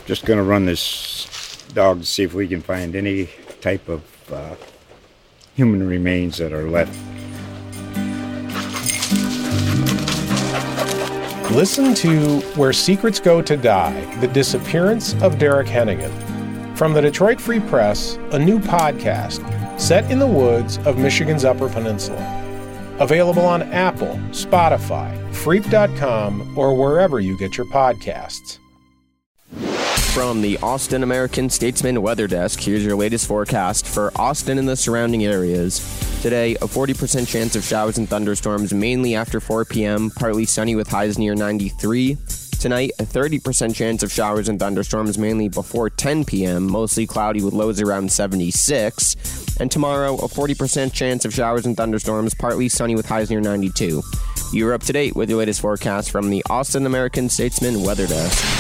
just going to run this dog to see if we can find any type of human remains that are left. Listen to Where Secrets Go to Die, The Disappearance of Derek Hennigan. From the Detroit Free Press, a new podcast set in the woods of Michigan's Upper Peninsula. Available on Apple, Spotify, Freep.com, or wherever you get your podcasts. From the Austin American-Statesman Weather Desk, here's your latest forecast for Austin and the surrounding areas. Today, a 40% chance of showers and thunderstorms, mainly after 4 p.m., partly sunny with highs near 93. Tonight, a 30% chance of showers and thunderstorms, mainly before 10 p.m., mostly cloudy with lows around 76. And tomorrow, a 40% chance of showers and thunderstorms, partly sunny with highs near 92. You're up to date with your latest forecast from the Austin American-Statesman Weather Desk.